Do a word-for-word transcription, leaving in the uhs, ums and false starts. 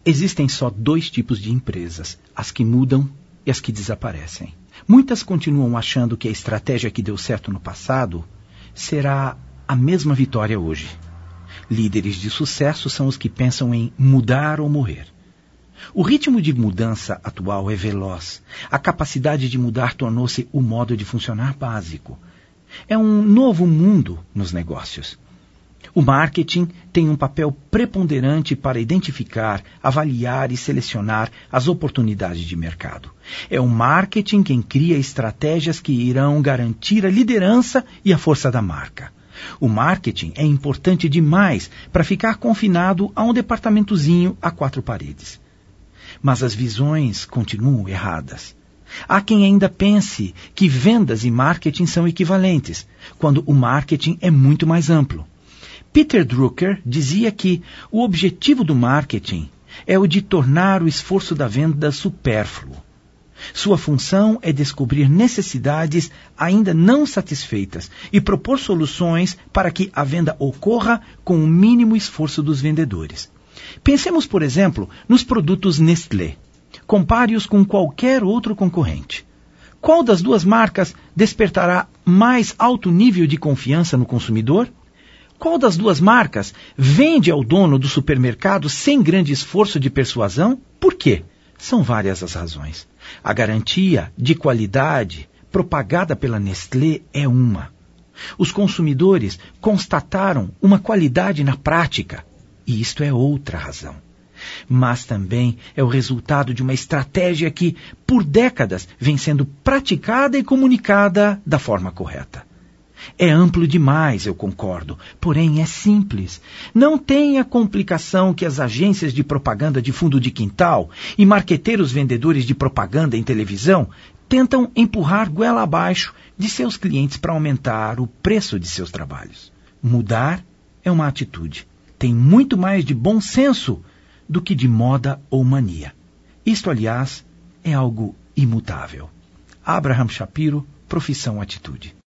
Existem só dois tipos de empresas, as que mudam e as que desaparecem. Muitas continuam achando que a estratégia que deu certo no passado será a mesma vitória hoje. Líderes de sucesso são os que pensam em mudar ou morrer. O ritmo de mudança atual é veloz. A capacidade de mudar tornou-se o modo de funcionar básico. É um novo mundo nos negócios. O marketing tem um papel preponderante para identificar, avaliar e selecionar as oportunidades de mercado. É o marketing quem cria estratégias que irão garantir a liderança e a força da marca. O marketing é importante demais para ficar confinado a um departamentozinho a quatro paredes. Mas as visões continuam erradas. Há quem ainda pense que vendas e marketing são equivalentes, quando o marketing é muito mais amplo. Peter Drucker dizia que o objetivo do marketing é o de tornar o esforço da venda supérfluo. Sua função é descobrir necessidades ainda não satisfeitas e propor soluções para que a venda ocorra com o mínimo esforço dos vendedores. Pensemos, por exemplo, nos produtos Nestlé. Compare-os com qualquer outro concorrente. Qual das duas marcas despertará mais alto nível de confiança no consumidor? Qual das duas marcas vende ao dono do supermercado sem grande esforço de persuasão? Por quê? São várias as razões. A garantia de qualidade propagada pela Nestlé é uma. Os consumidores constataram uma qualidade na prática, e isto é outra razão. Mas também é o resultado de uma estratégia que, por décadas, vem sendo praticada e comunicada da forma correta. É amplo demais, eu concordo, porém é simples. Não tem a complicação que as agências de propaganda de fundo de quintal e marqueteiros vendedores de propaganda em televisão tentam empurrar goela abaixo de seus clientes para aumentar o preço de seus trabalhos. Mudar é uma atitude. Tem muito mais de bom senso do que de moda ou mania. Isto, aliás, é algo imutável. Abraham Shapiro, Profissão Atitude.